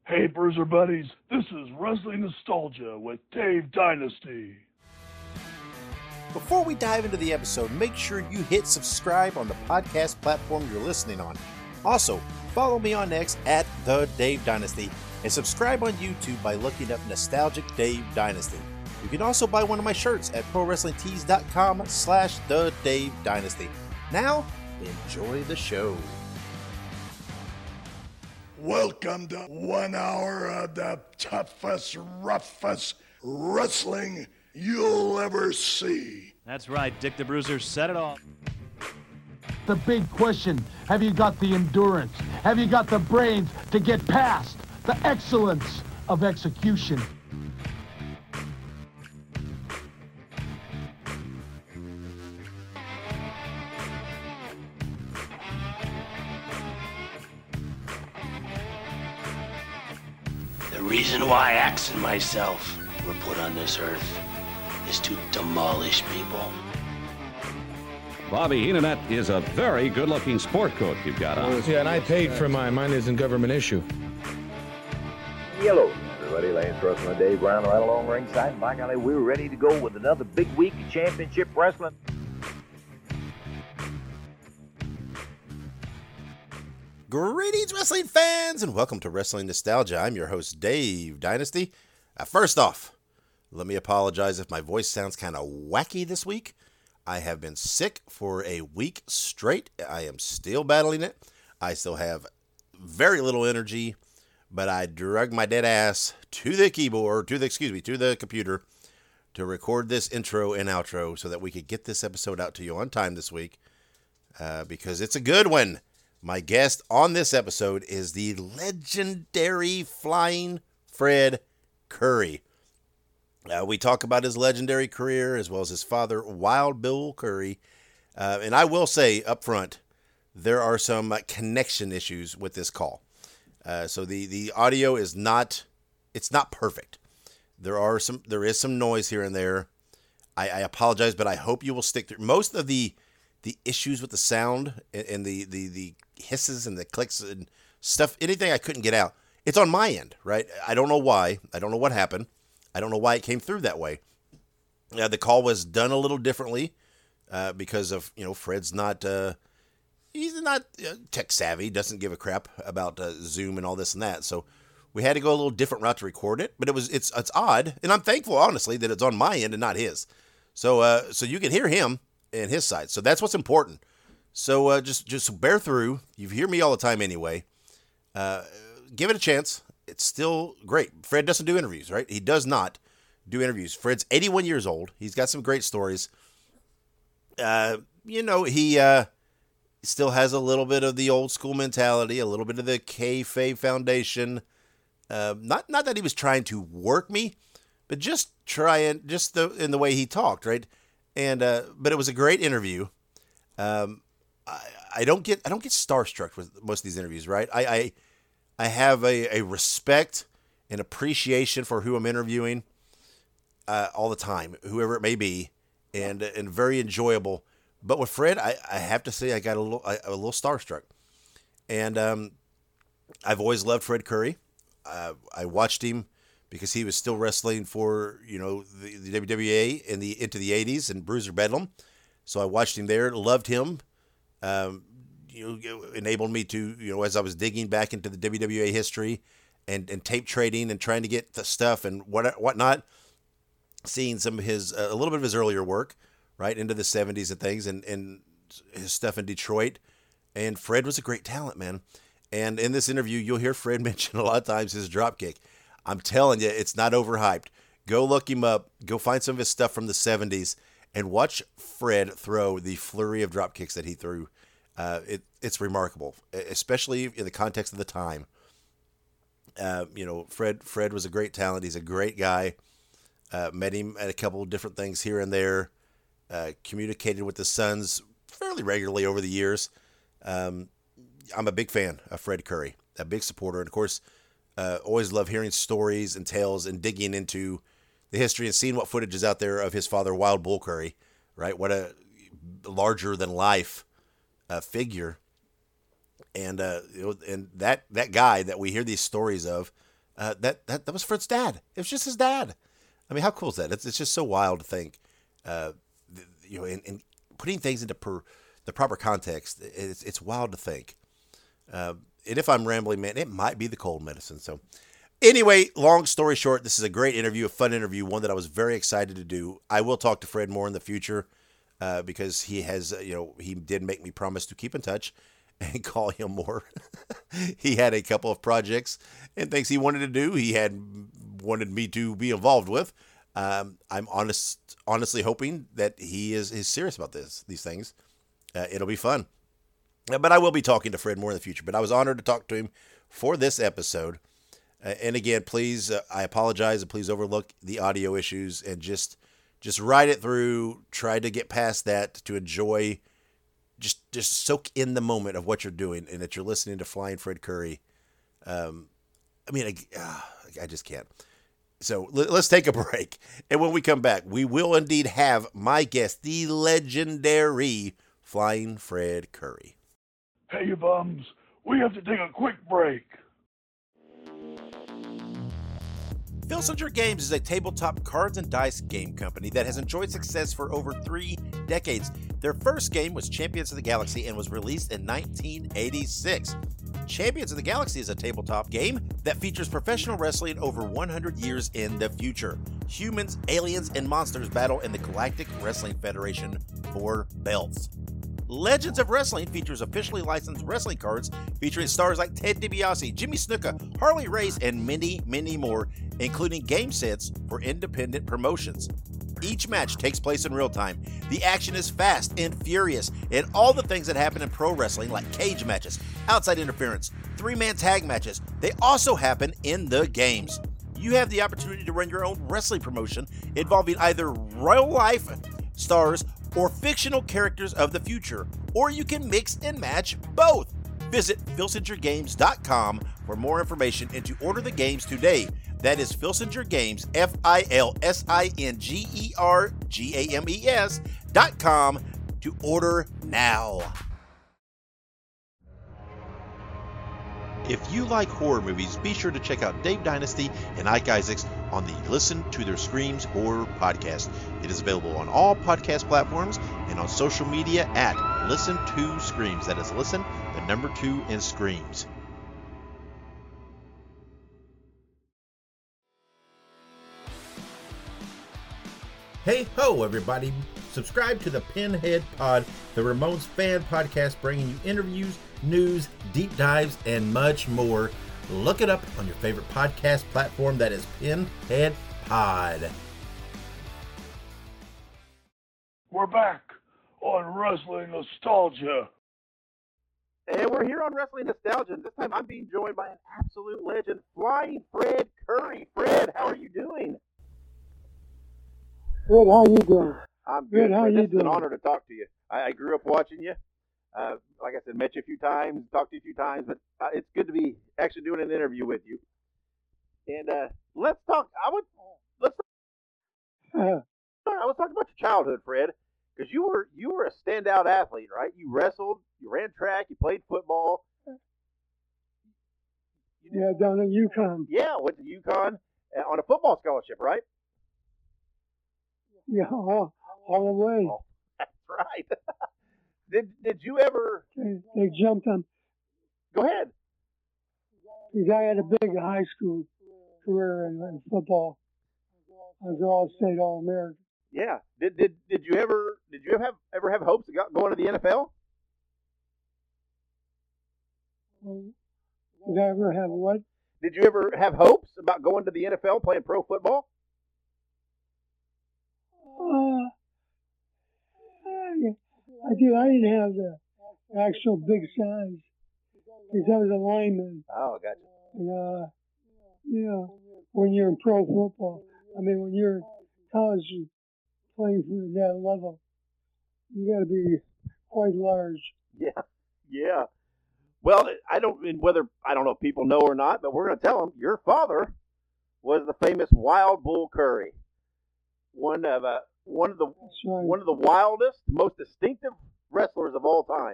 Hey, Bruiser Buddies, this is Wrestling Nostalgia with Dave Dynasty. Before we dive into the episode, make sure you hit subscribe on the podcast platform you're listening on. Also, follow me on X at The Dave Dynasty and subscribe on YouTube by looking up Nostalgic Dave Dynasty. You can also buy one of my shirts at ProWrestlingTees.com/The Dave Dynasty. Now, enjoy the show. Welcome to 1 hour of the toughest, roughest wrestling you'll ever see. That's right, Dick the Bruiser said it all. The big question, have you got the endurance? Have you got the brains to get past the excellence of execution? The reason why Axe and myself were put on this earth is to demolish people. Bobby Heenan, that is a very good-looking sport coat you've got on. Yeah, and I paid for mine. Mine isn't government issue. Yellow, everybody. Lance Russell and Dave Brown right along ringside. And by golly, we're ready to go with another big week of championship wrestling. Greetings, wrestling fans, and welcome to Wrestling Nostalgia. I'm your host, Dave Dynasty. First off, let me apologize if my voice sounds kind of wacky this week. I have been sick for a week straight. I am still battling it. I still have very little energy, but I dragged my dead ass to the keyboard, to the computer to record this intro and outro so that we could get this episode out to you on time this week because it's a good one. My guest on this episode is the legendary Flying Fred Curry. We talk about his legendary career as well as his father, Wild Bill Curry. And I will say up front, there are some connection issues with this call. So the audio is not perfect. There is some noise here and there. I apologize, but I hope you will stick through. Most of the issues with the sound and the hisses and the clicks and stuff, anything I couldn't get out, it's on my end, right? I don't know why. I don't know what happened. I don't know why it came through that way. The call was done a little differently because of, Fred's not, he's not tech savvy, doesn't give a crap about Zoom and all this and that. So we had to go a little different route to record it, but it's odd. And I'm thankful, honestly, that it's on my end and not his. So you can hear him and his side. So that's what's important. So just bear through. You hear me all the time anyway. Give it a chance. It's still great. Fred doesn't do interviews, right? He does not do interviews. Fred's 81 years old. He's got some great stories. He still has a little bit of the old school mentality, a little bit of the kayfabe foundation. Not that he was trying to work me, but in the way he talked, right? And but it was a great interview. I don't get starstruck with most of these interviews, right? I have a respect and appreciation for who I'm interviewing all the time, whoever it may be, and very enjoyable. But with Fred, I have to say I got a little starstruck, and I've always loved Fred Curry. I watched him because he was still wrestling for the WWA into the 80s and Bruiser Bedlam, so I watched him there, loved him. Enabled me to, as I was digging back into the WWA history and tape trading and trying to get the stuff and whatnot, seeing some of his, a little bit of his earlier work, right, into the 70s and things, and his stuff in Detroit. And Fred was a great talent, man. And in this interview, you'll hear Fred mention a lot of times his dropkick. I'm telling you, it's not overhyped. Go look him up. Go find some of his stuff from the 70s and watch Fred throw the flurry of dropkicks that he threw. It's remarkable, especially in the context of the time. Fred was a great talent. He's a great guy. Met him at a couple of different things here and there. Communicated with the Sons fairly regularly over the years. I'm a big fan of Fred Curry, a big supporter. And, of course, always love hearing stories and tales and digging into the history and seeing what footage is out there of his father, Wild Bull Curry, right? What a larger-than-life figure. And and that guy that we hear these stories of, that was Fred's dad. It was just his dad. I mean, how cool is that? It's just so wild to think, in putting things into the proper context. It's wild to think. And if I'm rambling, man, it might be the cold medicine. So anyway, long story short, this is a great interview, a fun interview, one that I was very excited to do. I will talk to Fred more in the future because he has, he did make me promise to keep in touch and call him more. He had a couple of projects and things he wanted to do. He had wanted me to be involved with. I'm honestly hoping that he is serious about these things. It'll be fun. But I will be talking to Fred more in the future. But I was honored to talk to him for this episode. And again, please, I apologize and please overlook the audio issues and just ride it through. Try to get past that to enjoy. Just soak in the moment of what you're doing and that you're listening to Flying Fred Curry. I just can't. So let's take a break. And when we come back, we will indeed have my guest, the legendary Flying Fred Curry. Hey, you bums, we have to take a quick break. Filsinger Games is a tabletop cards and dice game company that has enjoyed success for over 3 decades. Their first game was Champions of the Galaxy and was released in 1986. Champions of the Galaxy is a tabletop game that features professional wrestling over 100 years in the future. Humans, aliens, and monsters battle in the Galactic Wrestling Federation for belts. Legends of Wrestling features officially licensed wrestling cards featuring stars like Ted DiBiase, Jimmy Snuka, Harley Race, and many, many more, including game sets for independent promotions. Each match takes place in real time. The action is fast and furious, and all the things that happen in pro wrestling, like cage matches, outside interference, 3-man tag matches, they also happen in the games. You have the opportunity to run your own wrestling promotion involving either real life stars or fictional characters of the future, or you can mix and match both. Visit filsingergames.com for more information and to order the games today. That is Filsinger Games, FILSINGERGAMES.com to order now. If you like horror movies, be sure to check out Dave Dynasty and Ike Isaacs on the Listen to Their Screams Horror Podcast. It is available on all podcast platforms and on social media at Listen to Screams. That is Listen, the number 2 in Screams. Hey ho, everybody. Subscribe to the Pinhead Pod, the Ramones fan podcast bringing you interviews, news, deep dives, and much more. Look it up on your favorite podcast platform. That is Pinhead Pod. We're back on Wrestling Nostalgia. And we're here on Wrestling Nostalgia. This time I'm being joined by an absolute legend, Flying Fred Curry. Fred, how are you doing? Fred, how you doing? I'm good. How you doing? It's an honor to talk to you. I grew up watching you. Like I said, met you a few times, talked to you a few times, but it's good to be actually doing an interview with you. And let's talk. I was talking about your childhood, Fred, because you were a standout athlete, right? You wrestled, you ran track, you played football. Yeah, down at UConn. Yeah, went to UConn on a football scholarship, right? Yeah, all the way. Oh, that's right. Did you ever? They jumped on. Go ahead. Because I had a big high school career in football. I was all-state All-American. Yeah. Did you ever have hopes of going to the NFL? Did I ever have what? Did you ever have hopes about going to the NFL, playing pro football? I did. I didn't have the actual big size because I was a lineman. Oh, gotcha. And, when you're in pro football, when you're in college playing for that level, you got to be quite large. Yeah. Well, I don't know if people know or not, but we're going to tell them your father was the famous Wild Bull Curry, one of the wildest, most distinctive wrestlers of all time.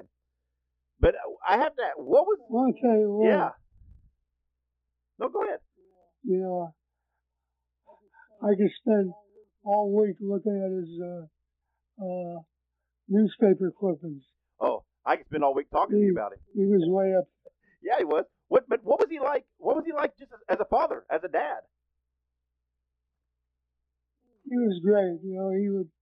But I have to. What was? Well, I'll tell you what. Yeah. No, go ahead. You know, I could spend all week looking at his newspaper clippings. Oh, I could spend all week talking to you about him. He was way up. Yeah, he was. But what was he like? What was he like just as a father, as a dad? He was great. You know,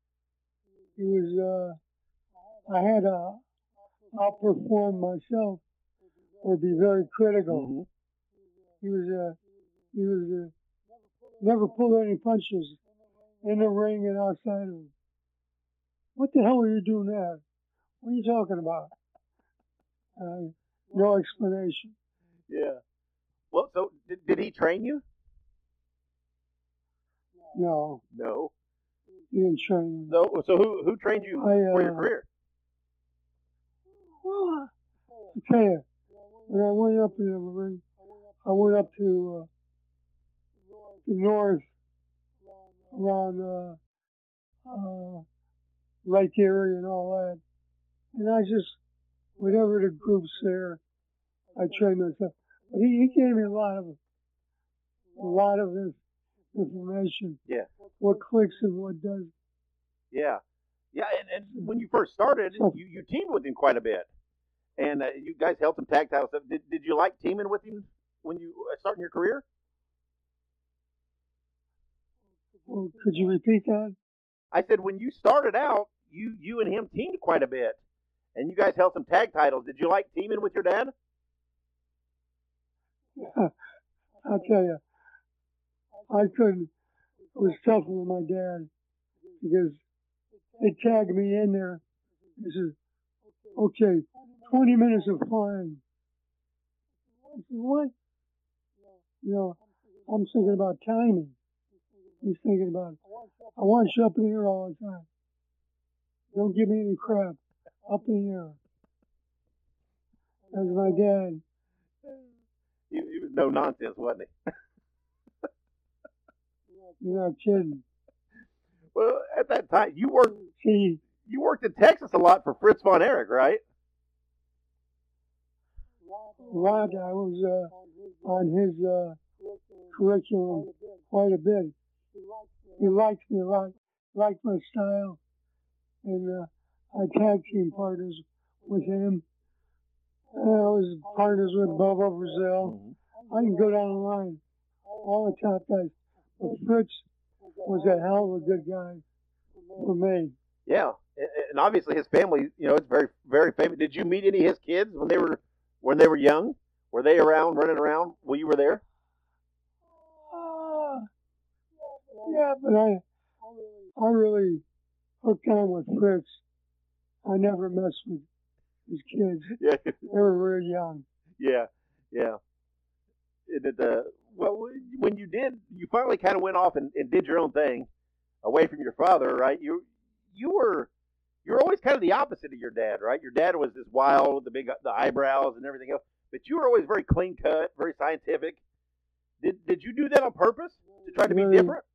I had to outperform myself or be very critical. Mm-hmm. He was never pulled any punches in the ring and outside of it. What the hell are you doing there? What are you talking about? No explanation. Yeah. Well, so did he train you? No. No. He didn't train me. No. So who trained you for your career? Well, I tell you, when I went up in the ring, I went up to the north around Lake Erie and all that. And I just, whatever the group's there, I trained myself. But he gave me a lot of this information. Yeah. What clicks and what doesn't. Yeah. Yeah, and when you first started, you teamed with him quite a bit. And you guys held some tag title stuff. Did you like teaming with him when you starting your career? Well, could you repeat that? I said when you started out, you and him teamed quite a bit. And you guys held some tag titles. Did you like teaming with your dad? I'll tell you, I couldn't. It was tough with my dad because they tagged me in there. He said, okay, 20 minutes of flying. I said, what? You know, I'm thinking about timing. He's thinking about, I want you up in the air all the time. Don't give me any crap. Up in the air. That was my dad. He was no nonsense, wasn't he? You're not kidding. Well, at that time, you worked in Texas a lot for Fritz von Erich, right? Right, I was on his curriculum quite a bit. He liked me a lot, liked my style, and I tag team partners with him. I was partners with Bobo Brazil. I can go down the line, all the top guys. But Fritz was a hell of a good guy for me. Yeah, and obviously his family, you know, it's very, very famous. Did you meet any of his kids when they were young? Were they around, running around while you were there? Yeah, but I really hooked on with Fritz. I never messed with his kids. Yeah, they were very young. Yeah, yeah. Well, when you finally kind of went off and did your own thing, away from your father, right? You were always kind of the opposite of your dad, right? Your dad was this wild, the eyebrows and everything else, but you were always very clean cut, very scientific. Did you do that on purpose to try to be different?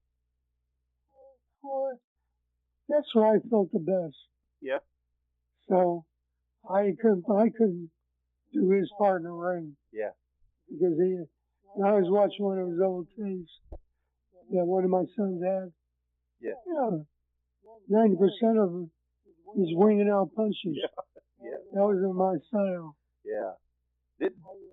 Well, that's where I felt the best. Yeah. So I couldn't do his part in the ring. Yeah. Because I was watching one of his old tapes that one of my sons had. Yeah. Yeah. 90% of them, he's winging out punches. Yeah. Yeah. That was in my style. Yeah.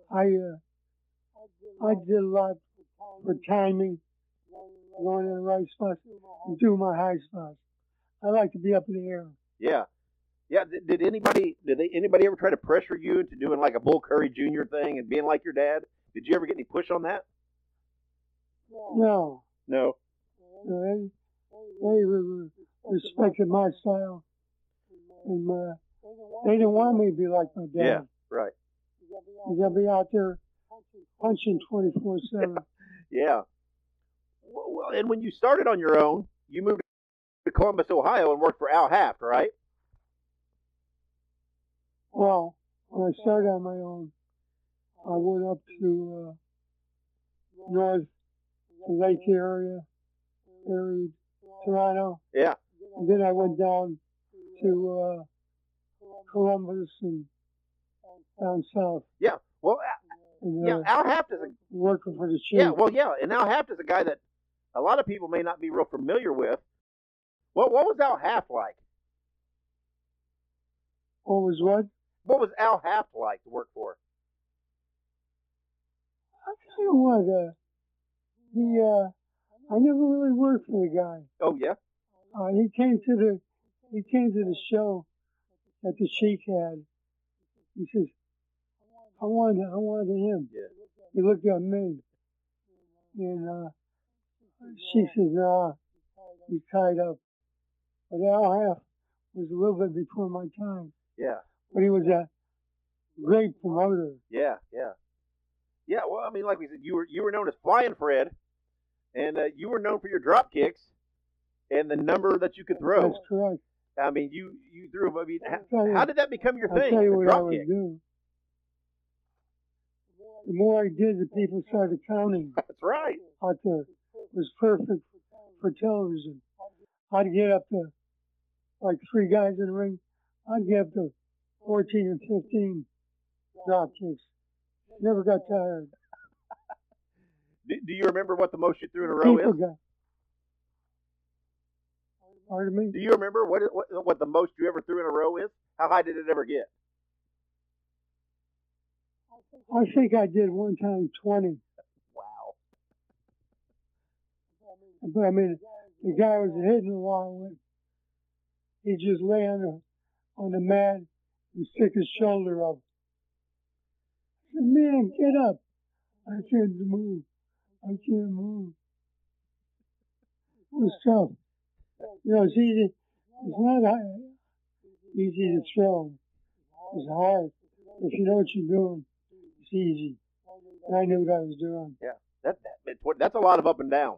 I did a lot for timing, going in the right spots, and doing my high spots. I like to be up in the air. Yeah. Yeah. Did anybody ever try to pressure you into doing like a Bull Curry Jr. thing and being like your dad? Did you ever get any push on that? No. No. They respected my style, and they didn't want me to be like my dad. Yeah. Right. You got to be out there punching 24/7. Yeah. Well, and when you started on your own, you moved to Columbus, Ohio, and worked for Al Haft, right? Well, when I started on my own, I went up to north Lake area, Toronto. Yeah. And then I went down to Columbus and down south. Yeah. Well, And, Yeah, Al Haft is working for the Chiefs. Yeah, well, yeah, and Al Haft is a guy that a lot of people may not be real familiar with. What was Al Haft like? What was what? What was Al Haft like to work for? I tell you what, I never really worked for the guy. Oh yeah. He came to the show that the Sheik had. He says, I wanted him. Yeah. He looked at me, and she says, nah, he's tied up. But Al Haft was a little bit before my time. Yeah. But he was a great promoter. Yeah. Yeah, well, I mean, like we said, you were known as Flying Fred, and you were known for your drop kicks and the number that you could throw. That's correct. I mean, you threw. I mean, how did that become your thing? I'll tell you what I drop would kick? do. The more I did, the people started counting. That's right. Out there. It was perfect for television. I'd get up to like 3 guys in the ring. I'd get up to 14 and 15 drop kicks. Never got tired. Do you remember what the most you threw in a row is? Pardon me? Do you remember what the most you ever threw in a row is? How high did it ever get? I think I did one time 20. Wow. But I mean, the guy was hitting the wall with. He'd just lay on the mat and stick his shoulder up. I said, man, get up. I can't move. I can't move. It was tough. You know, it's easy. It's not easy to throw. It's hard. If you know what you're doing, it's easy. And I knew what I was doing. Yeah, that's a lot of up and down.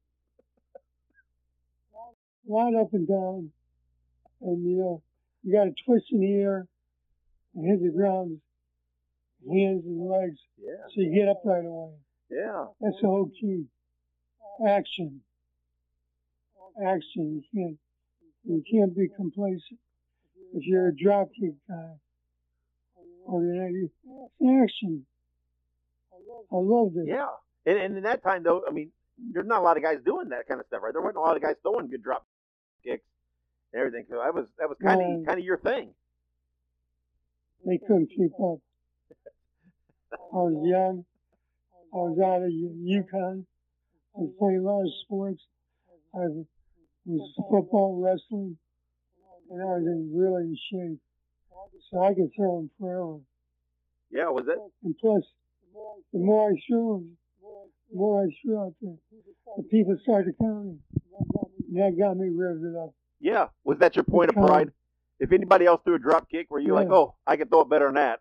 A lot up and down. And, you know, you got to twist in the air and hit the ground, hands and legs. Yeah. So you get up right away. Yeah. That's the whole key. Action. Action. You can't be complacent. If you're a drop kick guy, or it's action. I loved it. Yeah. And in that time, though, I mean, there's not a lot of guys doing that kind of stuff, right? There weren't a lot of guys throwing good drop kicks and everything. So that was kind of your thing. They couldn't keep up. I was young. I was out of Yukon. I was playing a lot of sports. I was football, wrestling, and I was in really shape. So I could throw them forever. Yeah, was it? And plus, the more I threw out there, the people started counting. And that got me revved up. Yeah. Was that your point of pride? If anybody else threw a drop kick, were you like, oh, I can throw it better than that?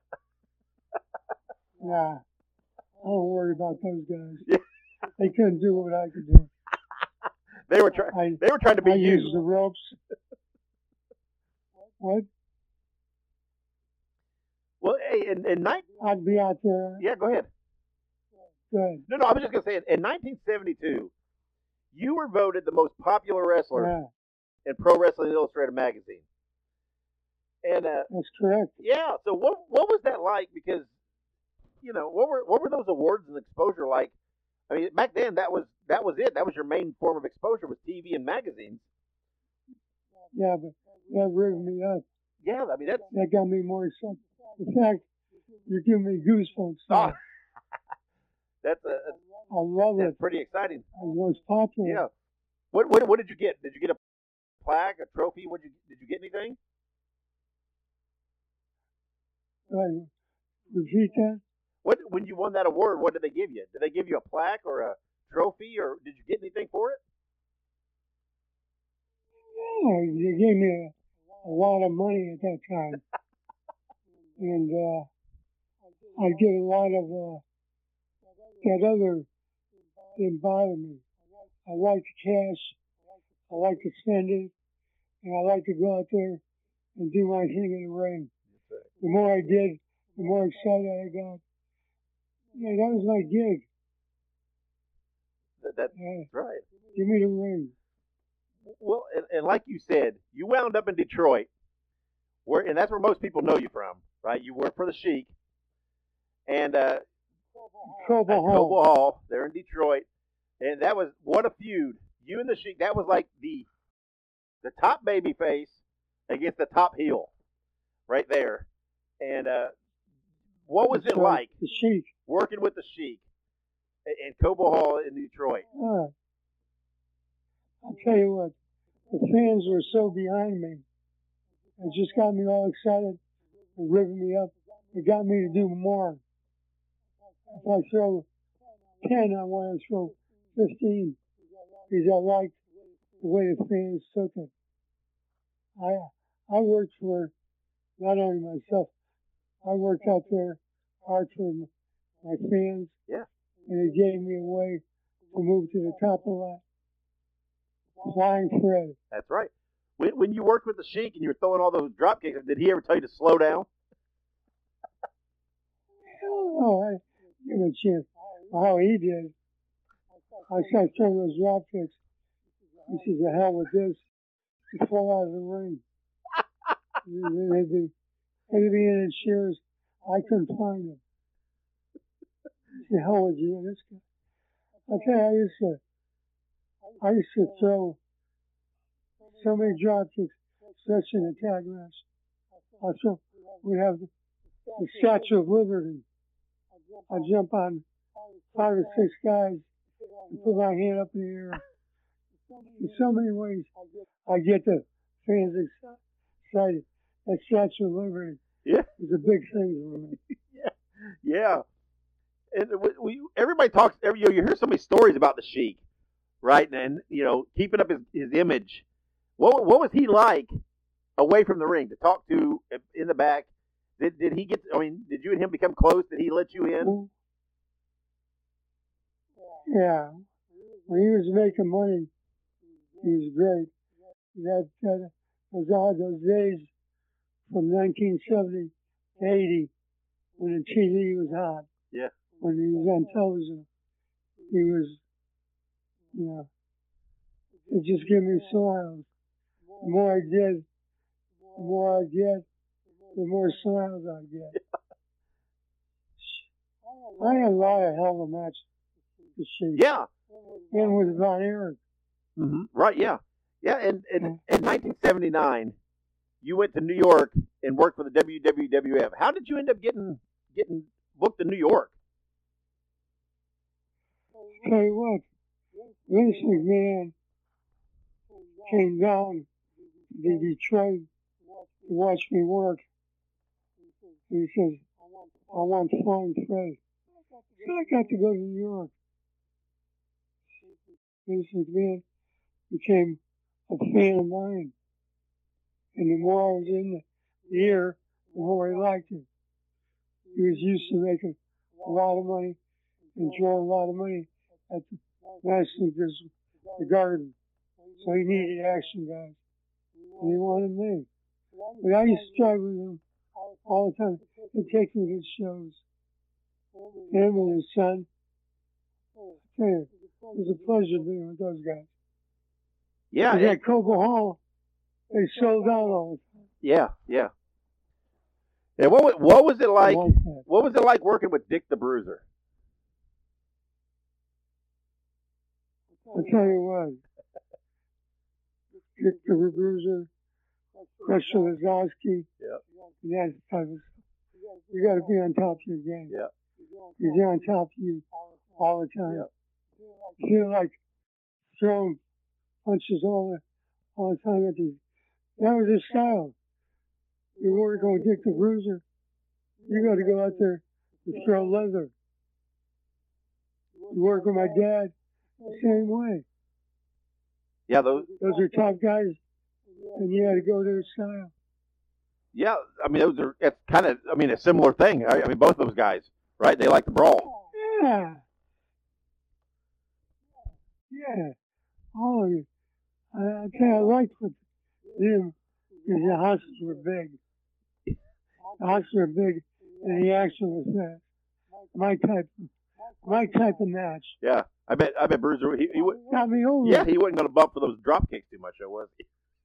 Nah. I don't worry about those guys. Yeah. They couldn't do what I could do. They were trying to be I you. used the ropes. What? Well, hey, in I'd be out there. Yeah, go ahead. Good. No, I was just gonna say, in 1972, you were voted the most popular wrestler in Pro Wrestling Illustrated magazine. And that's correct. Yeah. So what was that like? Because you know, what were those awards and exposure like? I mean, back then that was it. That was your main form of exposure, was TV and magazines. Yeah, but that revved me up. Yeah, I mean that got me more excited. In fact, you're giving me goosebumps. Oh. I love it. That's pretty exciting. I was popular. Yeah. What did you get? Did you get a plaque, a trophy? Did you get anything? Repeat that. When you won that award, what did they give you? Did they give you a plaque or a trophy, or did you get anything for it? Yeah, they gave me a lot of money at that time, and I get a lot of that other didn't bother me. I like the cash. I like to spend it, and I like to go out there and do my thing in the ring. The more I did, the more excited I got. Yeah, that was my gig. That's right. Give me the ring. Well, and like you said, you wound up in Detroit, and that's where most people know you from, right? You worked for the Sheik, and Cobo at Hall. Cobo Hall. They're in Detroit, and that was what a feud. You and the Sheik. That was like the top baby face against the top heel, right there. And what was it like The Sheik. working with the Sheik in Cobo Hall in Detroit? I'll tell you what, the fans were so behind me. It just got me all excited and revving me up. It got me to do more. If I throw 10, I want to throw 15 because I liked the way the fans took it. I worked for not only myself, I worked out there hard for my fans. Yeah. And it gave me a way to move to the top of that. Flying Fred. That's right. When you worked with the Sheik and you were throwing all those drop kicks, did he ever tell you to slow down? Oh, I give him a chance. How he did. I started throwing those drop kicks. He says, "The hell with this." He fell out of the ring. They'd be in his chairs. I couldn't find him. The hell with you, this guy. I tell you, I used to throw so many drop kicks, such an attack match. We have the Statue of Liberty. I jump on 5 or 6 guys and put my hand up in the air. In so many ways, I get the fans excited. That Statue of Liberty is a big thing for me. Yeah. And everybody talks. You hear so many stories about the Sheik, right? And keeping up his image. What was he like away from the ring to talk to in the back? Did he get? I mean, did you and him become close? Did he let you in? Yeah. When he was making money, he was great. That was all those days from 1970 to 80 when the TV was hot. Yeah. When he was on television, he was, it just gave me smiles. The more I did, the more I get, the more smiles I get. I had a lot of hell of a match to see. Yeah. And with Von Erich. Mm-hmm. Right, yeah. Yeah, and in 1979, you went to New York and worked for the WWF. How did you end up getting booked in New York? Tell you what, Vince McMahon came down to Detroit to watch me work. He says, "I want Flying Fred." So I got to go to New York. Vince McMahon became a fan of mine. And the more I was in the ear, the more I liked it. He was used to making a lot of money and drawing a lot of money at the Madison the Garden. So he needed action guys. And he wanted me. But I used to drive with him all the time. He'd take me to shows. Him and his son. I tell you, it was a pleasure being with those guys. Yeah. At Cobo Hall, they sold out all the time. Yeah, yeah. And what was it like? What was it like working with Dick the Bruiser? I'll tell you what. Dick the Bruiser, Crusher Lazowski, that type of stuff. You got to be on top of your game. Yeah. He's on top of you all the time. Yeah. You feel like throwing punches all the time at these. That was his style. You weren't going to Dick the Bruiser. You got to go out there and throw leather. You work with my dad the same way. Yeah, those are top guys, and you had to go to their style. Yeah, I mean, it's kind of, a similar thing. I mean, both those guys, right? They like to brawl. Yeah. Yeah. All of you. I tell you, I liked with them because the houses were big. The houses were big, and the action was fast. My type of match. Yeah, I bet Bruiser, he got me over. Yeah, he wasn't going to bump for those drop kicks too much, was he?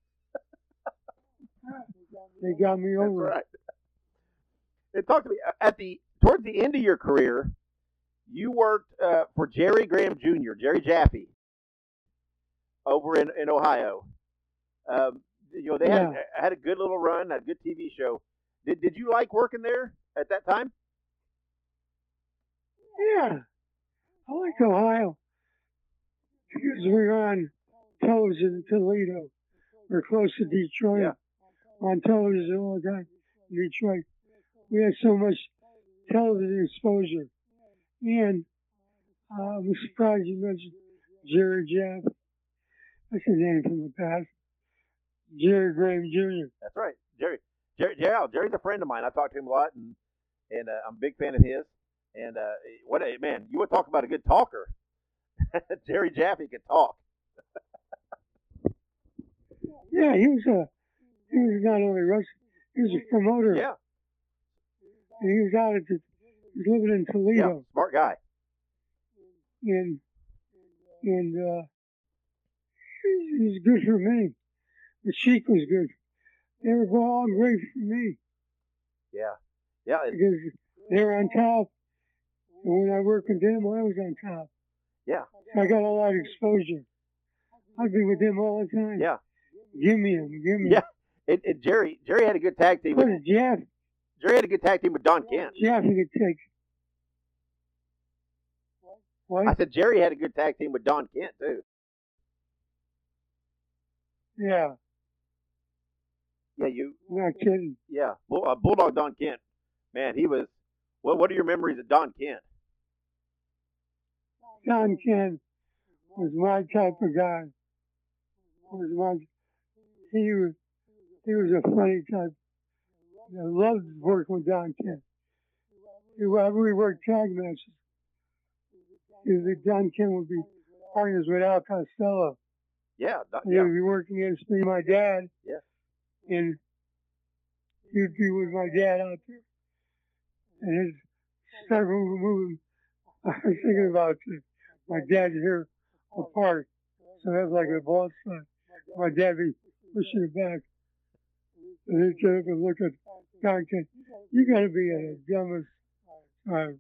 They got me over. That's right. And talk to me towards the end of your career. you worked for Jerry Graham Jr., Jerry Jaffe, over in Ohio. They had a good little run, a good TV show. Did you like working there at that time? Yeah, I like Ohio because we're on television in Toledo. We're close to Detroit. Yeah. On television all the time in Detroit. We had so much television exposure. And I'm surprised you mentioned Jerry Jaffe. That's a name from the past. Jerry Graham Jr. That's right. Jerry's a friend of mine. I talked to him a lot, and I'm a big fan of his. And what a man! You would talk about a good talker. Jerry Jaffe could talk. Yeah, he was not only wrestling, he was a promoter. Yeah. And he was he was living in Toledo. Yeah, smart guy. And he was good for me. The Sheik was good. They were all great for me. Yeah. Yeah. Because they were on top. And when I worked with them, I was on top. Yeah. So I got a lot of exposure. I'd be with them all the time. Yeah. Give me him. Yeah. And Jerry had a good tag team. What is Jeff? Jerry had a good tag team with Don Kent. Jeff, you could take. What? I said Jerry had a good tag team with Don Kent too. Yeah. Yeah, you. Not kidding. Yeah, Bulldog Don Kent. Man, he was. What are your memories of Don Kent? Don Kent was my type of guy. He was a funny type. I loved working with Don Kent. We worked tag matches. Don Kent would be partners with Al Costello. Yeah. He would be working against me and my dad. Yeah. And he'd be with my dad out there. And his start moving. I was thinking about my dad's hair apart. So that's like a boss fight. My dad be pushing it back. And he'd turn up and look at Don Kent. You got to be the dumbest time.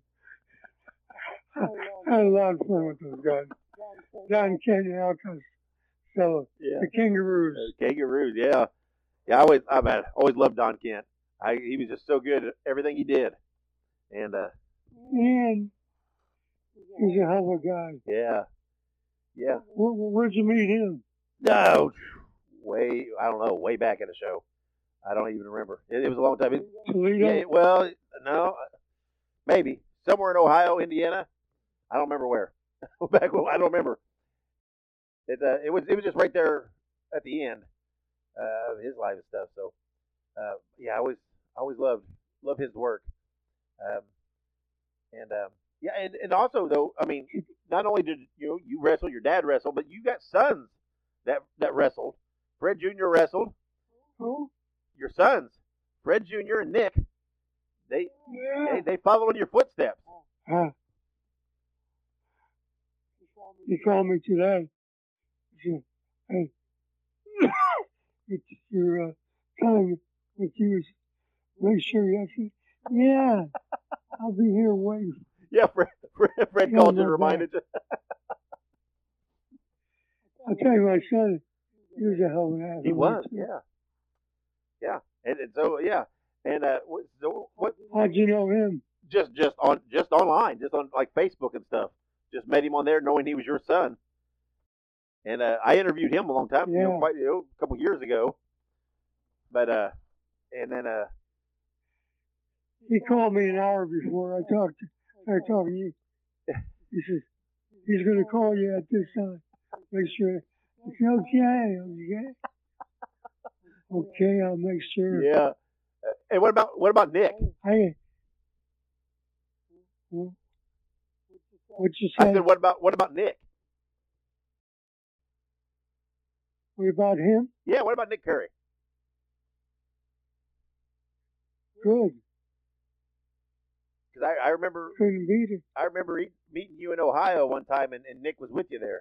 I had a lot of fun with those guys. Don Kent and Al Costello. Yeah. The Kangaroos. Kangaroos, yeah. Yeah, I always loved Don Kent. He was just so good at everything he did. And he's a hell of a guy. Yeah. Yeah. Where'd you meet him? No. I don't know, way back in the show. I don't even remember. It was a long time. Toledo? Yeah, well, no. Maybe. Somewhere in Ohio, Indiana. I don't remember where. Back when, I don't remember. It was just right there at the end of his life and stuff. So yeah, I always loved his work. And also though, I mean, not only did you wrestle, your dad wrestled, but you got sons that wrestled. Fred Jr. wrestled. Who? Your sons, Fred Jr. and Nick. They follow in your footsteps. He called me today. He said, hey, it's your time with you. Make sure you actually, yeah, I'll be here waiting. Yeah, Fred called you and reminded you. I'll tell you, my son, he was a hell of an ass. He was, yeah. Yeah, and so, yeah. And so what? How'd you know him? Just online, just on like Facebook and stuff. Just met him on there, knowing he was your son. And I interviewed him a long time, yeah. A couple years ago. But and then he called me an hour before I started talking to you. He says he's going to call you at this time. Make sure it's okay. Okay, I'll make sure. Yeah. And what about Nick? What you said? I said, what about Nick? What about him? Yeah, what about Nick Perry? Good. Because I remember. Couldn't beat it. I remember meeting you in Ohio one time, and Nick was with you there.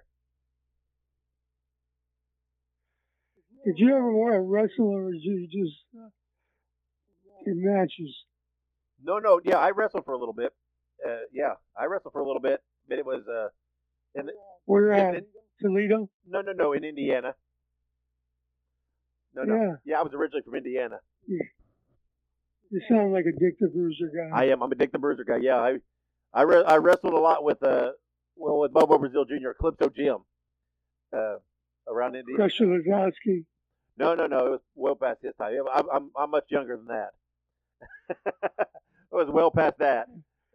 Did you ever want to wrestle, or did you just in matches? No. Yeah, I wrestled for a little bit. Yeah, I wrestled for a little bit, but it was in the, Where in, at? in, Toledo? no, in Indiana. No. Yeah. Yeah, I was originally from Indiana. You sound like a Dick the Bruiser guy. I am. I'm a Dick the Bruiser guy. Yeah, I wrestled a lot with with Bobo Brazil Jr. Calypso Jim around Indiana. Crusher Lazowski. No. It was well past his time. I'm much younger than that. It was well past that.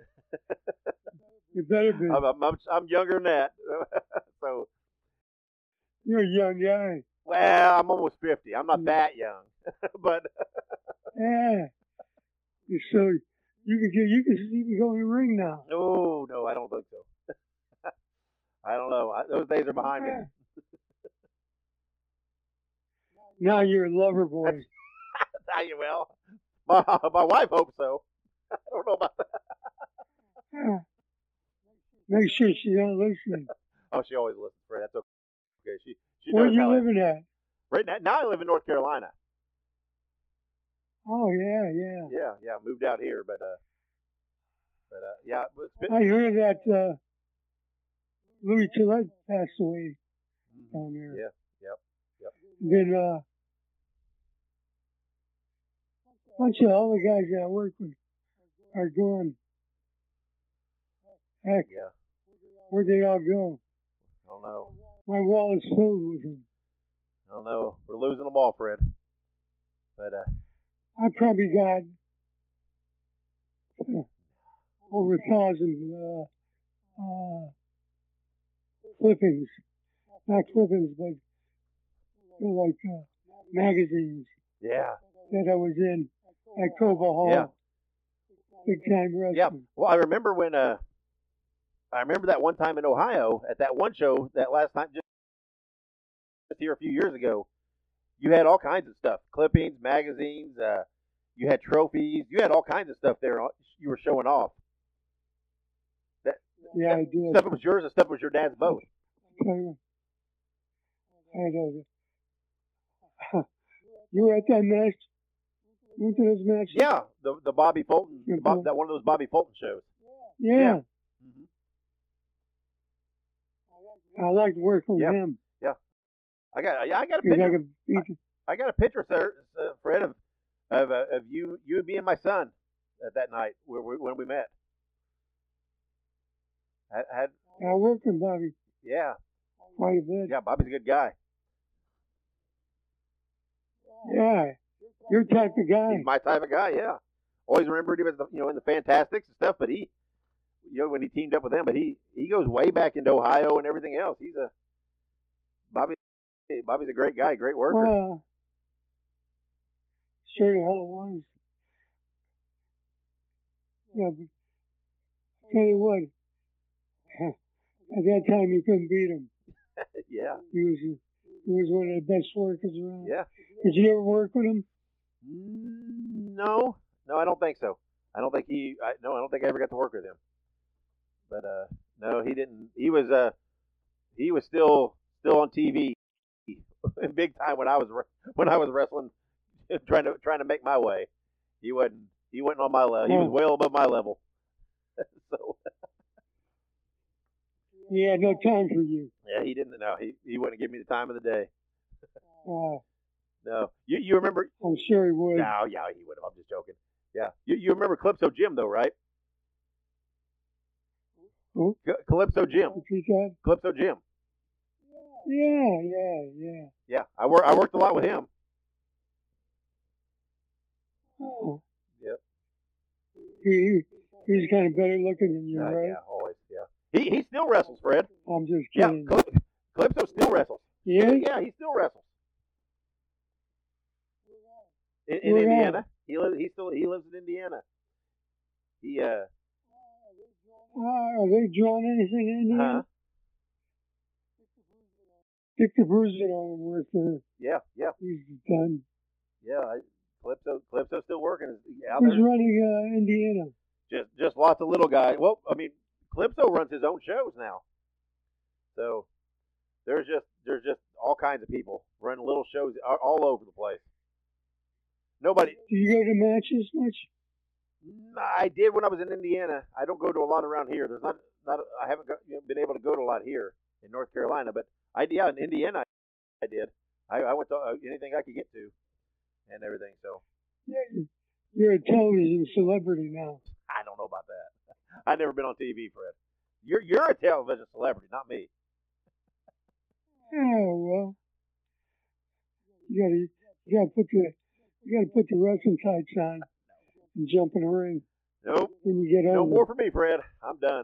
You better be. I'm younger than that. So. You're a young guy. Well, I'm almost 50. I'm not that young, but. Yeah. So you can go in the ring now. No, I don't think so. I don't know. Those days are behind me. Now you're a lover boy. Well, my wife hopes so. I don't know about that. Yeah. Make sure she's not listening. Oh, she always listens, Fred. That's okay. She Where knows you how living at? Right now I live in North Carolina. Oh yeah. Yeah. Moved out here, but yeah. I heard that Louis Gillette passed away down there. Yeah. Yep. Then a bunch of all the guys that I work with are gone. Heck, Yeah. where'd they all go? I don't know. My wall is filled with them. I don't know. We're losing them all, Fred. But I probably got over 1,000 clippings. Not clippings, but like magazines yeah. that I was in at Cobra Hall. Yeah. Big time wrestling. Yeah. Well, I remember when that one time in Ohio at that one show that last time just here a few years ago. You had all kinds of stuff: clippings, magazines. You had trophies. You had all kinds of stuff there. You were showing off. Yeah, I did. Stuff that was yours and stuff was your dad's both. You were at that match? Went to those matches? Yeah, the Bobby Fulton, that one of those Bobby Fulton shows. Yeah. Mm-hmm. I like working with him. Yeah. I got a picture. I got a picture, sir, Fred, of you and me and my son at that night when we met. I worked with Bobby. Yeah. Quite a bit. Yeah, Bobby's a good guy. Yeah. Your type of guy. He's my type of guy, yeah. Always remembered him as in the Fantastics and stuff, but he, when he teamed up with them, but he goes way back into Ohio and everything else. Bobby's a great guy, great worker. Sure the hell was. Yeah, but tell you what, at that time you couldn't beat him. Yeah. He was one of the best workers around. Yeah. Did you ever work with him? No, I don't think so. I don't think I don't think I ever got to work with him. But no, he didn't. He was still on TV, big time when I was wrestling, trying to make my way. He wasn't on my level. He was well above my level. So. He had no time for you. Yeah, he didn't. No, he wouldn't give me the time of the day. No, you remember? I'm sure he would. No, yeah, he would have. I'm just joking. Yeah, you remember Calypso Jim though, right? Who? Calypso Jim. What's he said? Calypso Jim. Yeah. Yeah, I worked a lot with him. Oh. Yep. He's kind of better looking than you, right? Yeah, always. Yeah. He still wrestles, Fred. I'm just kidding. Yeah, Calypso still wrestles. Yeah. Yeah, he still wrestles. In Indiana. He lives in Indiana. Are they drawing anything in Indiana? Huh? Dick the Bruiser don't work there. Yeah. He's done. Yeah, Calypso's still working. Who's running Indiana? Just lots of little guys. Well, I mean, Calypso runs his own shows now. So there's just all kinds of people running little shows all over the place. Nobody. Do you go to matches much? I did when I was in Indiana. I don't go to a lot around here. There's not. I haven't been able to go to a lot here in North Carolina, but in Indiana I did. I went to anything I could get to and everything. So yeah, you're a television celebrity now. I don't know about that. I've never been on TV, Fred. You're a television celebrity, not me. Oh well, you gotta put the wrestling tights on and jump in the ring. Nope. When you get no over. more for me, Fred. I'm done.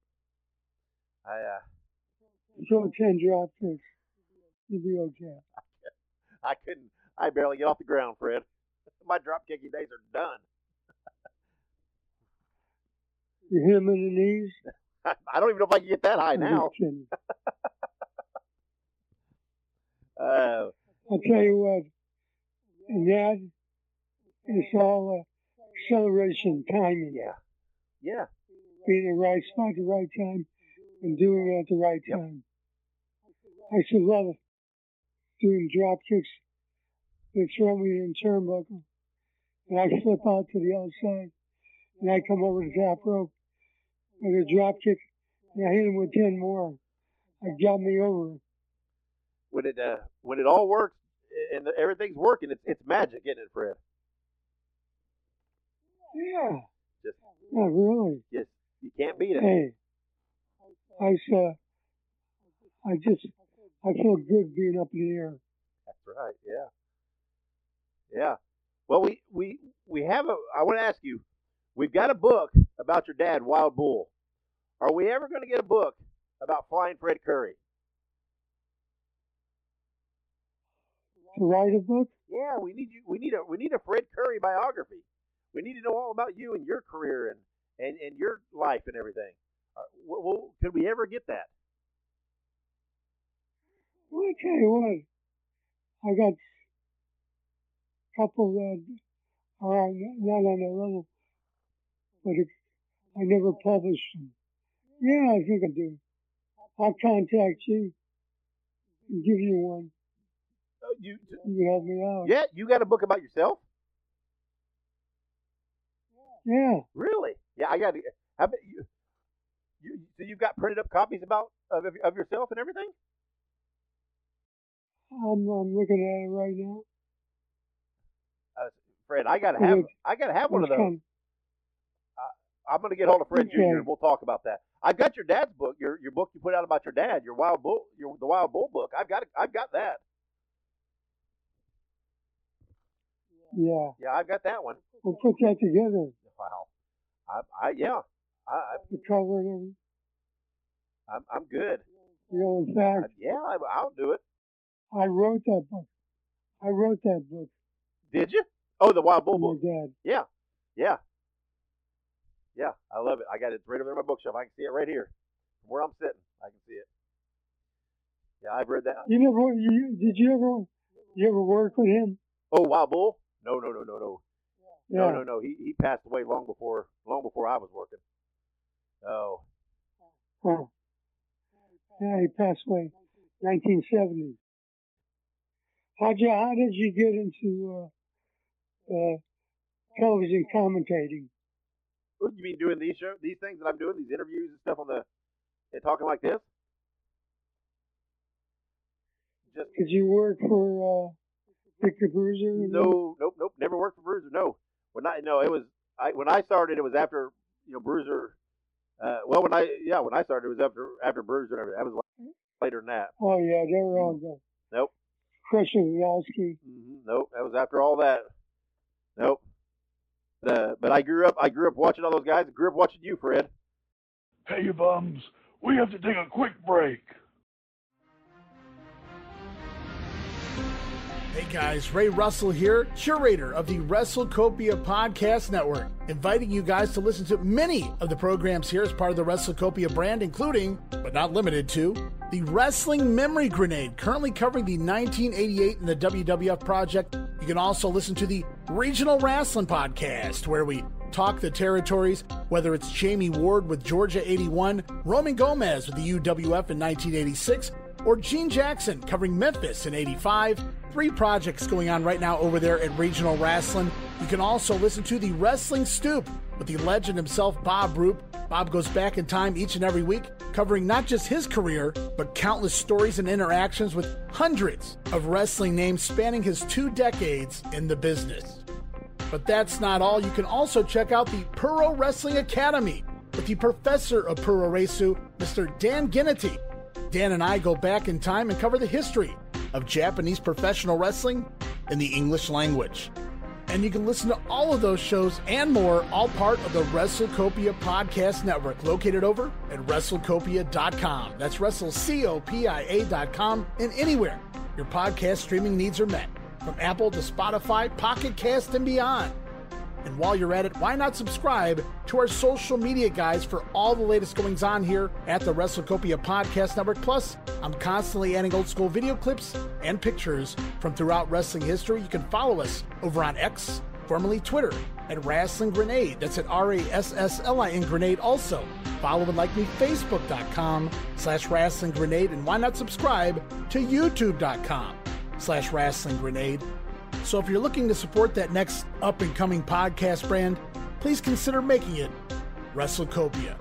Throw 10 drop kicks. You'll be okay. I couldn't. I barely get off the ground, Fred. My drop kicking days are done. You hit him in the knees? I don't even know if I can get that high now. I'll tell you what, and that is all acceleration timing. Yeah. Being in the right spot at the right time and doing it at the right time. I used to love doing drop kicks that throw me in turnbuckle. And I flip out to the outside. And I come over the top rope with a drop kick. And I hit him with 10 more. I got me over. When it all works and everything's working, it's magic, isn't it, Fred? Yeah. Not really. Just you can't beat it. Hey, I feel good being up in the air. That's right. Yeah. Well, we have I want to ask you. We've got a book about your dad, Wild Bull. Are we ever going to get a book about Flying Fred Curry? To write a book? Yeah, we need a Fred Curry biography. We need to know all about you and your career and your life and everything. Could we ever get that? Well, I tell you what, I got a couple that are not on that level, but I never published them. Yeah, I think I do. I'll contact you and give you one. You can help me out. Yeah, you got a book about yourself? Yeah. Really? Yeah, I got to. How about you? So you've got printed up copies of yourself and everything? I'm looking at it right now. Fred, I gotta have one of those. I'm gonna get hold of Fred Jr. and we'll talk about that. I've got your dad's book, your book you put out about your dad, the Wild Bull book. I've got that. Yeah. Yeah, I've got that one. We'll put that together. Wow. The cover and everything. I'm good. You know, in fact. Yeah, I'll do it. I wrote that book. Did you? Oh, the Wild Bull book. My dad. Yeah. I love it. I got it right over there in my bookshelf. I can see it right here, from where I'm sitting. I can see it. Yeah, I've read that. Did you ever work with him? Oh, Wild Bull? No. Yeah. No. He passed away long before I was working. Oh. Huh. Yeah, he passed away 1970. How did you get into television commentating? What, you mean doing these things that I'm doing, these interviews and stuff and talking like this? Did you work for Victor Bruiser? Nope. Never worked for Bruiser. No. When I started, it was after Bruiser. When I started, it was after Bruiser and everything. That was later than that. Oh yeah, they were all good. Nope. Christian Wieloski. Nope, that was after all that. Nope. But I grew up watching all those guys. I grew up watching you, Fred. Hey, you bums. We have to take a quick break. Hey guys, Ray Russell here, curator of the WrestleCopia Podcast Network, inviting you guys to listen to many of the programs here as part of the WrestleCopia brand, including, but not limited to, the Wrestling Memory Grenade, currently covering the 1988 and the WWF project. You can also listen to the Regional Wrestling Podcast, where we talk the territories, whether it's Jamie Ward with Georgia 81, Roman Gomez with the UWF in 1986, or Gene Jackson covering Memphis in 85. 3 projects going on right now over there at Regional Wrestling. You can also listen to the Wrestling Stoop with the legend himself, Bob Roop. Bob goes back in time each and every week, covering not just his career, but countless stories and interactions with hundreds of wrestling names spanning his 2 decades in the business. But that's not all. You can also check out the Puro Wrestling Academy with the professor of Puro Resu, Mr. Dan Ginnity. Dan and I go back in time and cover the history of Japanese professional wrestling in the English language. And you can listen to all of those shows and more, all part of the WrestleCopia Podcast Network, located over at WrestleCopia.com. That's WrestleCopia.com, and anywhere your podcast streaming needs are met, from Apple to Spotify, Pocket Cast, and beyond. And while you're at it, why not subscribe to our social media guides for all the latest goings on here at the WrestleCopia Podcast Network. Plus, I'm constantly adding old school video clips and pictures from throughout wrestling history. You can follow us over on X, formerly Twitter, at Wrestling Grenade. That's at RASSLIN Grenade. Also, follow and like me, Facebook.com/Wrestling Grenade. And why not subscribe to YouTube.com/Wrestling Grenade. So if you're looking to support that next up-and-coming podcast brand, please consider making it WrestleCopia.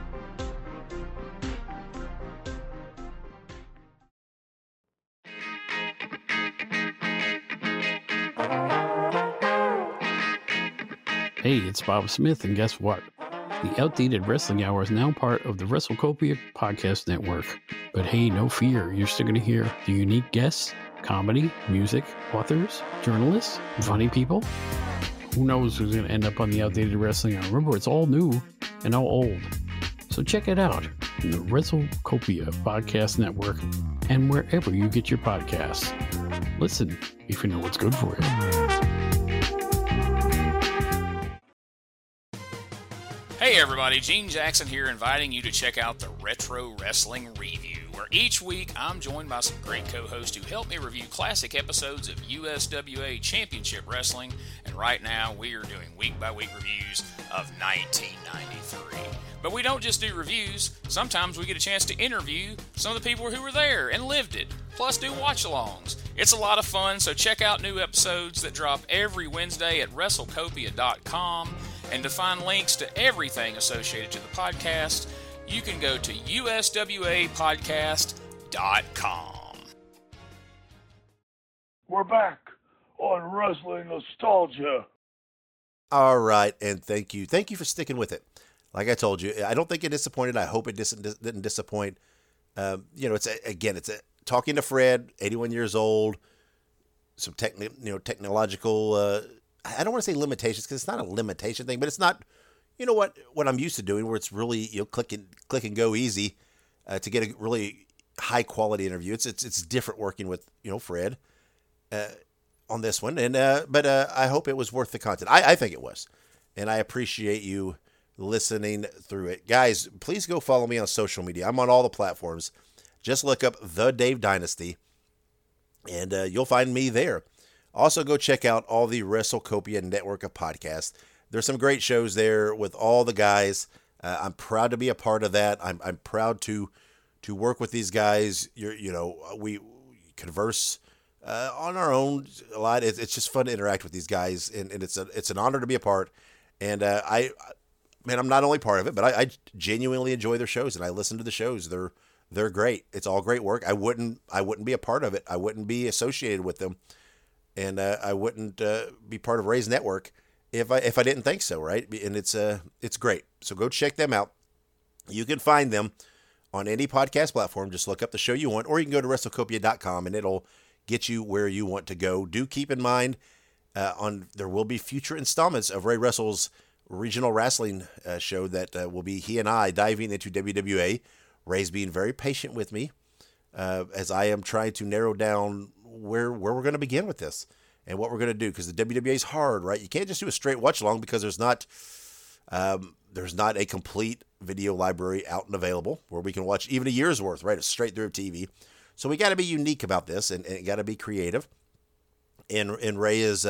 Hey, it's Bob Smith, and guess what? The Outdated Wrestling Hour is now part of the WrestleCopia Podcast Network. But hey, no fear, you're still going to hear the unique guests, comedy, music, authors, journalists, funny people. Who knows who's going to end up on the Outdated Wrestling Hour? Remember, it's all new and all old. So check it out in the WrestleCopia Podcast Network and wherever you get your podcasts. Listen if you know what's good for you. Hey everybody, Gene Jackson here, inviting you to check out the Retro Wrestling Review, where each week I'm joined by some great co-hosts who help me review classic episodes of USWA Championship Wrestling, and right now we are doing week-by-week reviews of 1993. But we don't just do reviews, sometimes we get a chance to interview some of the people who were there and lived it, plus do watch-alongs. It's a lot of fun, so check out new episodes that drop every Wednesday at WrestleCopia.com. And to find links to everything associated to the podcast, you can go to USWApodcast.com. We're back on Wrestling Nostalgia. All right, and thank you. Thank you for sticking with it. Like I told you, I don't think it disappointed. I hope it didn't disappoint. It's talking to Fred, 81 years old, some technological I don't want to say limitations because it's not a limitation thing, but it's not, what I'm used to doing, where it's really, click and go easy to get a really high quality interview. It's different working with, Fred on this one. But I hope it was worth the content. I think it was, and I appreciate you listening through it. Guys, please go follow me on social media. I'm on all the platforms. Just look up The Dave Dynasty, and you'll find me there. Also, go check out all the WrestleCopia network of podcasts. There's some great shows there with all the guys. I'm proud to be a part of that. I'm proud to work with these guys. We converse on our own a lot. It's just fun to interact with these guys, and it's an honor to be a part. And I'm not only part of it, but I genuinely enjoy their shows, and I listen to the shows. They're great. It's all great work. I wouldn't be a part of it. I wouldn't be associated with them. And I wouldn't be part of Ray's network if I didn't think so, right? And it's great. So go check them out. You can find them on any podcast platform. Just look up the show you want, or you can go to WrestleCopia.com and it'll get you where you want to go. Do keep in mind there will be future installments of Ray Russell's regional wrestling show that will be he and I diving into WWA. Ray's being very patient with me as I am trying to narrow down where we're going to begin with this and what we're going to do, because the WWA is hard, right? You can't just do a straight watch along because there's not a complete video library out and available where we can watch even a year's worth, right? It's straight through TV. So we got to be unique about this and got to be creative. And Ray has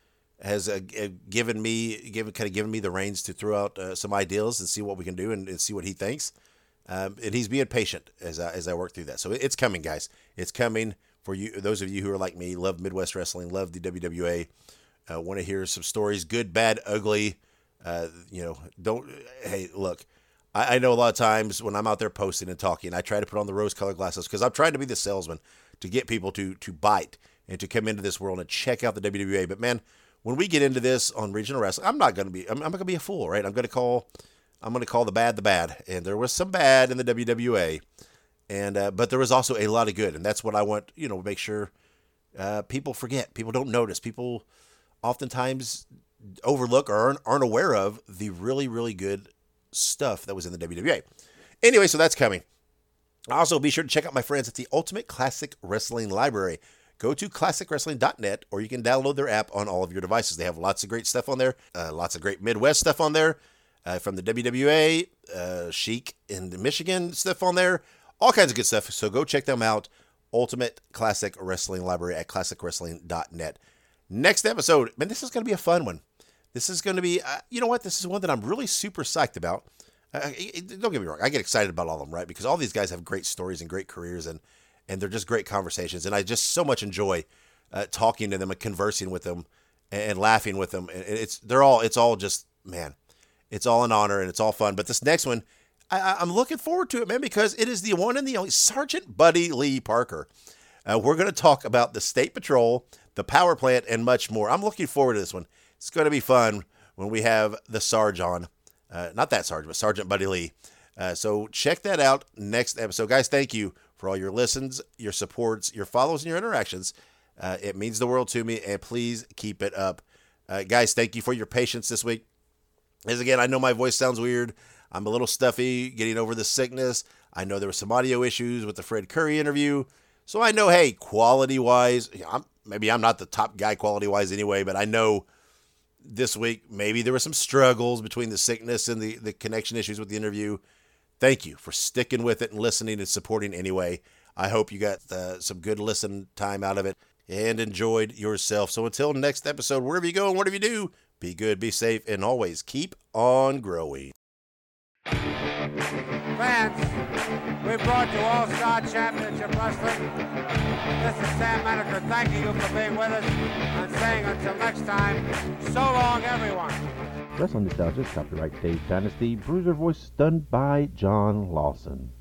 given me the reins to throw out some ideas and see what we can do and see what he thinks. And he's being patient as I work through that. So it's coming, guys. It's coming. For you, those of you who are like me, love Midwest wrestling, love the WWA, want to hear some stories, good, bad, ugly, Hey, look, I know a lot of times when I'm out there posting and talking, I try to put on the rose-colored glasses because I'm trying to be the salesman to get people to bite and to come into this world and check out the WWA. But man, when we get into this on regional wrestling, I'm not going to be a fool, right? I'm going to call the bad, and there was some bad in the WWA, but there was also a lot of good, and that's what I want, make sure people forget, people don't notice, people oftentimes overlook or aren't aware of the really, really good stuff that was in the WWA. Anyway, so that's coming. Also, be sure to check out my friends at the Ultimate Classic Wrestling Library. Go to classicwrestling.net, or you can download their app on all of your devices. They have lots of great stuff on there, lots of great Midwest stuff on there, from the WWA, Chic in Michigan stuff on there, all kinds of good stuff. So go check them out, Ultimate Classic Wrestling Library at classicwrestling.net. Next episode, man, this is going to be a fun one. This is going to be, this is one that I'm really super psyched about. Don't get me wrong, I get excited about all of them, right? Because all these guys have great stories and great careers, and they're just great conversations. And I just so much enjoy talking to them and conversing with them and laughing with them. And it's all just, man, it's all an honor and it's all fun. But this next one, I'm looking forward to it, man, because it is the one and the only Sergeant Buddy Lee Parker. We're going to talk about the State Patrol, the power plant, and much more. I'm looking forward to this one. It's going to be fun when we have the Sarge on. Not that Sarge, but Sergeant Buddy Lee. So check that out next episode. Guys, thank you for all your listens, your supports, your follows, and your interactions. It means the world to me, and please keep it up. Guys, thank you for your patience this week. As again, I know my voice sounds weird. I'm a little stuffy, getting over the sickness. I know there were some audio issues with the Fred Curry interview. So I know, hey, quality-wise, maybe I'm not the top guy quality-wise anyway, but I know this week maybe there were some struggles between the sickness and the connection issues with the interview. Thank you for sticking with it and listening and supporting anyway. I hope you got some good listen time out of it and enjoyed yourself. So until next episode, wherever you go and whatever you do, be good, be safe, and always keep on growing. Fans, we brought you All-Star Championship Wrestling. This is Sam Menaker thanking you for being with us and saying until next time, so long everyone. Wrestling Nostalgia, copyright Dave Dynasty, Bruiser voice done by John Lawson.